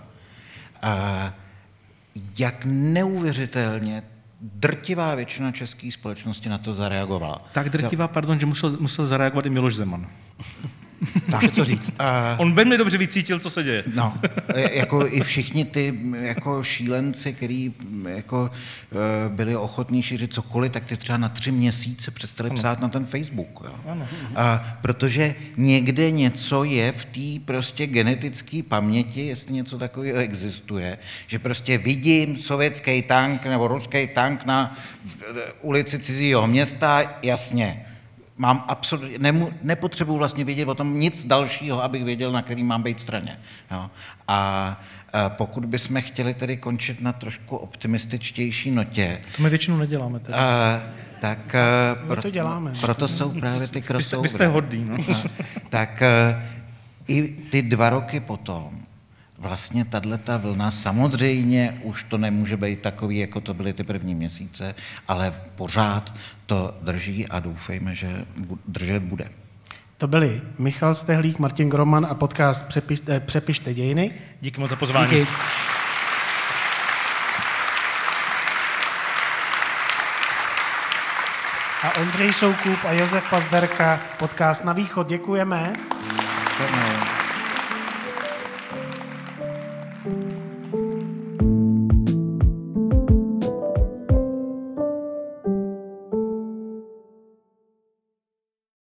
jak neuvěřitelně drtivá většina české společnosti na to zareagovala. Tak drtivá, pardon, že musel zareagovat i Miloš Zeman. Takže co říct? On velmi dobře vycítil, co se děje. No, jako i všichni ty jako šílenci, kteří jako byli ochotní šířit cokoliv, tak ty třeba na 3 měsíce přestali psát na ten Facebook. Jo. Ano. Protože někde něco je v té prostě genetické paměti, jestli něco takového existuje, že prostě vidím sovětský tank nebo ruský tank na ulici cizího města, jasně. Mám absolutně, nepotřebuji vlastně vědět o tom nic dalšího, abych věděl, na který mám být straně. Jo. A pokud bychom chtěli tedy končit na trošku optimističtější notě... To my většinou neděláme teda. Tak to děláme. Proto jsou právě ty crossovery. Vy jste hodný, no. Tak i ty 2 roky potom vlastně tato vlna, samozřejmě už to nemůže být takový, jako to byly ty první měsíce, ale pořád to drží a doufejme, že držet bude. To byli Michal Stehlík, Martin Groman a podcast Přepište dějiny. Díky moc za pozvání. Díky. A Ondřej Soukup a Josef Pazderka, podcast Na východ. Děkujeme. Děkujeme.